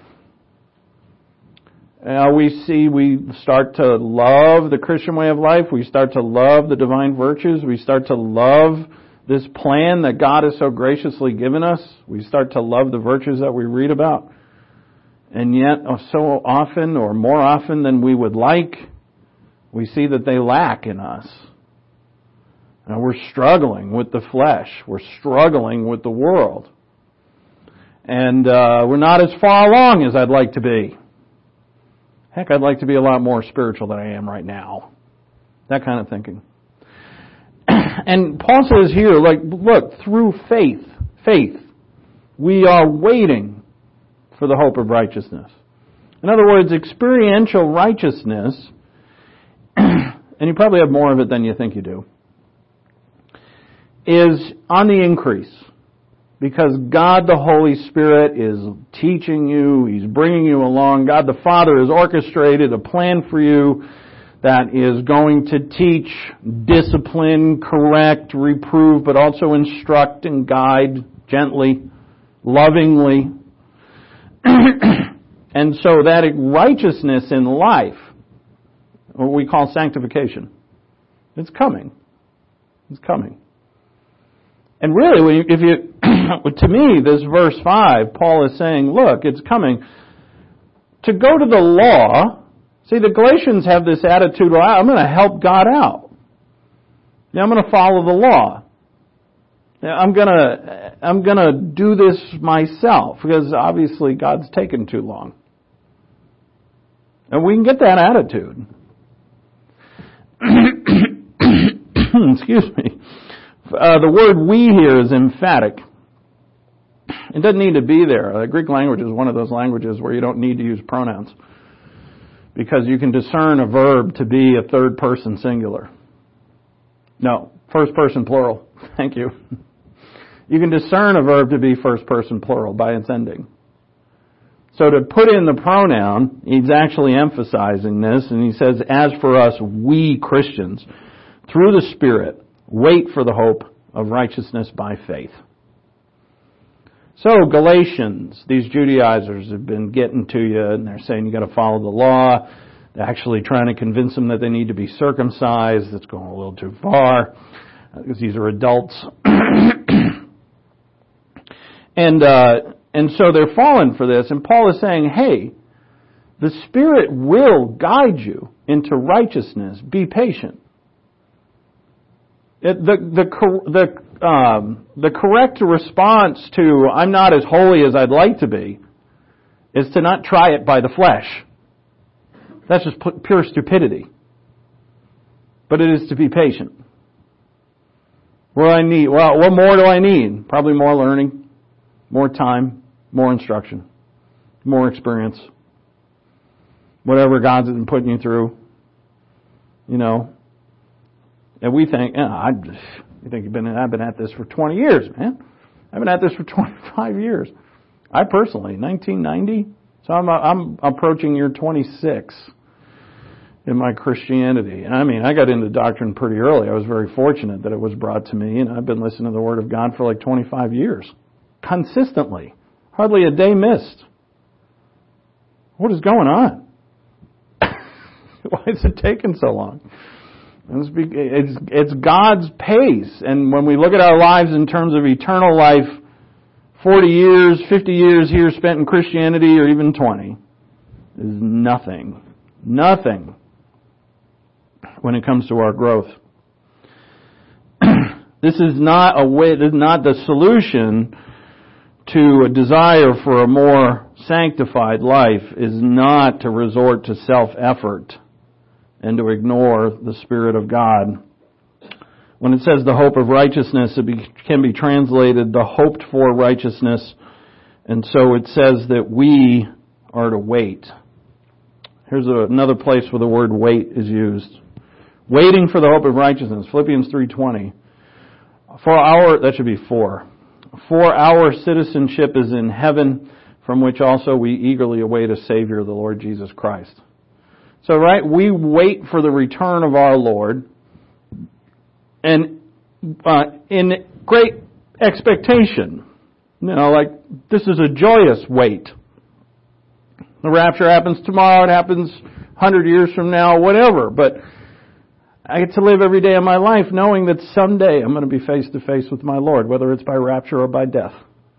We start to love the Christian way of life. We start to love the divine virtues. We start to love this plan that God has so graciously given us. We start to love the virtues that we read about. And yet, so often, or more often than we would like, we see that they lack in us. And we're struggling with the flesh. We're struggling with the world. And we're not as far along as I'd like to be. Heck, I'd like to be a lot more spiritual than I am right now. That kind of thinking. And Paul says here, look, through faith, we are waiting for the hope of righteousness. In other words, experiential righteousness, and you probably have more of it than you think you do, is on the increase. Because God the Holy Spirit is teaching you, He's bringing you along. God the Father has orchestrated a plan for you that is going to teach, discipline, correct, reprove, but also instruct and guide gently, lovingly. And so that righteousness in life, what we call sanctification, it's coming. It's coming. And really, to me, this verse 5, Paul is saying, look, it's coming. To go to the law, see, the Galatians have this attitude, well, I'm going to help God out. I'm going to follow the law. I'm going to do this myself, because obviously God's taken too long. And we can get that attitude. Excuse me. The word "we" here is emphatic. It doesn't need to be there. The Greek language is one of those languages where you don't need to use pronouns, because you can discern a verb to be a third person singular. No, first person plural. Thank you. You can discern a verb to be first person plural by its ending. So to put in the pronoun, he's actually emphasizing this, and he says, as for us, we Christians, through the Spirit, wait for the hope of righteousness by faith. So Galatians, these Judaizers have been getting to you, and they're saying you got to follow the law. They're actually trying to convince them that they need to be circumcised. That's going a little too far, because these are adults. And so they're falling for this, and Paul is saying, hey, the Spirit will guide you into righteousness. Be patient. The correct response to I'm not as holy as I'd like to be is to not try it by the flesh. That's just pure stupidity. But it is to be patient. What more do I need? Probably more learning, more time, more instruction, more experience. Whatever God's been putting you through, And we think, you think I've been at this for 20 years, man. I've been at this for 25 years. I personally, 1990, so I'm approaching year 26 in my Christianity. And I got into doctrine pretty early. I was very fortunate that it was brought to me, and I've been listening to the Word of God for like 25 years. Consistently. Hardly a day missed. What is going on? Why is it taking so long? It's God's pace. And when we look at our lives in terms of eternal life, 40 years, 50 years here spent in Christianity, or even 20, is nothing. Nothing when it comes to our growth. This is not the solution to a desire for a more sanctified life, is not to resort to self-effort and to ignore the Spirit of God. When it says the hope of righteousness, it can be translated the hoped for righteousness. And so it says that we are to wait. Here's another place where the word wait is used. Waiting for the hope of righteousness. Philippians 3:20. That should be 4. For our citizenship is in heaven, from which also we eagerly await a Savior, the Lord Jesus Christ. So, we wait for the return of our Lord. And in great expectation. Like this is a joyous wait. The rapture happens tomorrow, it happens 100 years from now, whatever. But I get to live every day of my life knowing that someday I'm going to be face to face with my Lord, whether it's by rapture or by death.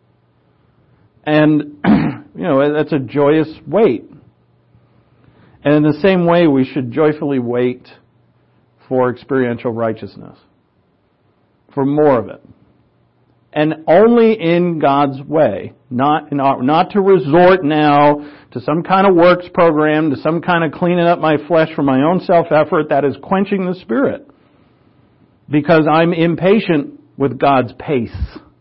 And, that's a joyous wait. And in the same way, we should joyfully wait for experiential righteousness, for more of it. And only in God's way, not to resort now to some kind of works program, to some kind of cleaning up my flesh for my own self-effort that is quenching the Spirit. Because I'm impatient with God's pace.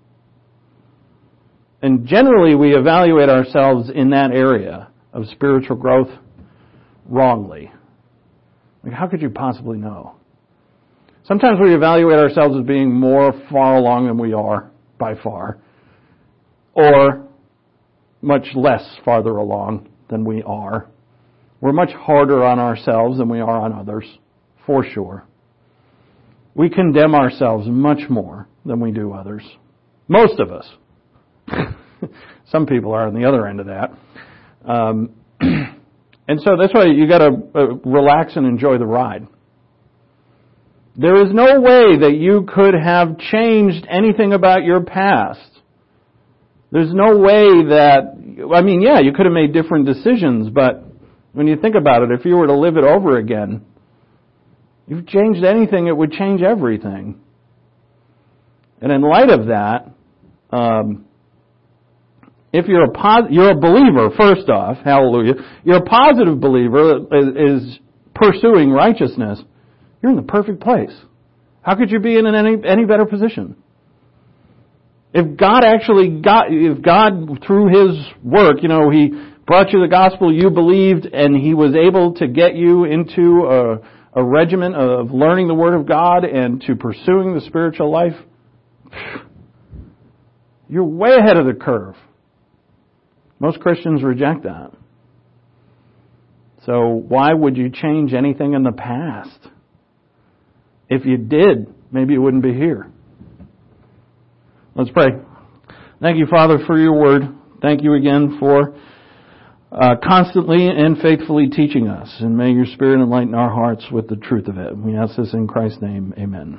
And generally we evaluate ourselves in that area of spiritual growth wrongly. Like, how could you possibly know? Sometimes we evaluate ourselves as being more far along than we are, by far, or much less farther along than we are. We're much harder on ourselves than we are on others, for sure. We condemn ourselves much more than we do others. Most of us. Some people are on the other end of that. And so that's why you got to relax and enjoy the ride. There is no way that you could have changed anything about your past. There's no way that, you could have made different decisions, but when you think about it, if you were to live it over again, if you changed anything, it would change everything. And in light of that, if you're a believer, first off, hallelujah, you're a positive believer is pursuing righteousness, you're in the perfect place. How could you be in any better position? If God through His work, He brought you the gospel, you believed, and He was able to get you into a regimen of learning the Word of God and to pursuing the spiritual life, you're way ahead of the curve. Most Christians reject that. So why would you change anything in the past? If you did, maybe you wouldn't be here. Let's pray. Thank you, Father, for your word. Thank you again for constantly and faithfully teaching us. And may your Spirit enlighten our hearts with the truth of it. We ask this in Christ's name. Amen.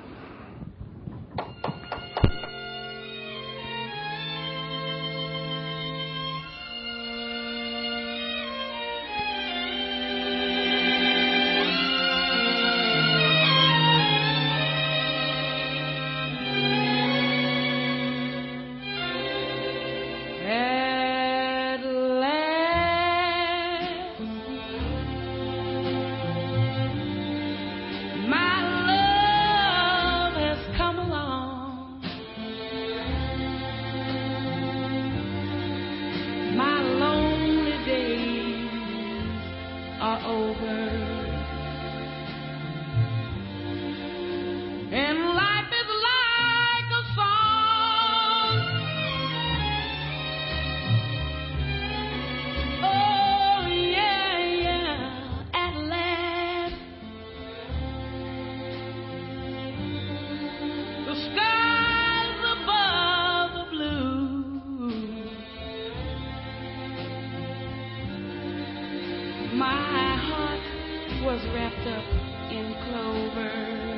My heart was wrapped up in clover.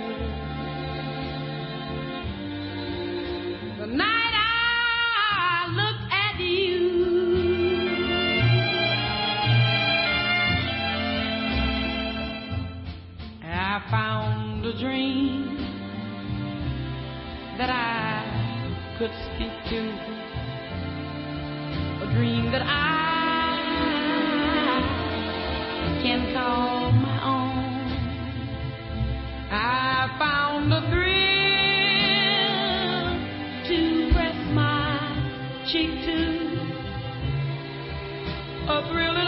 The night I looked at you, I found a dream that I could speak to, a dream that I can call my own. I found a thrill to press my cheek to, a thrill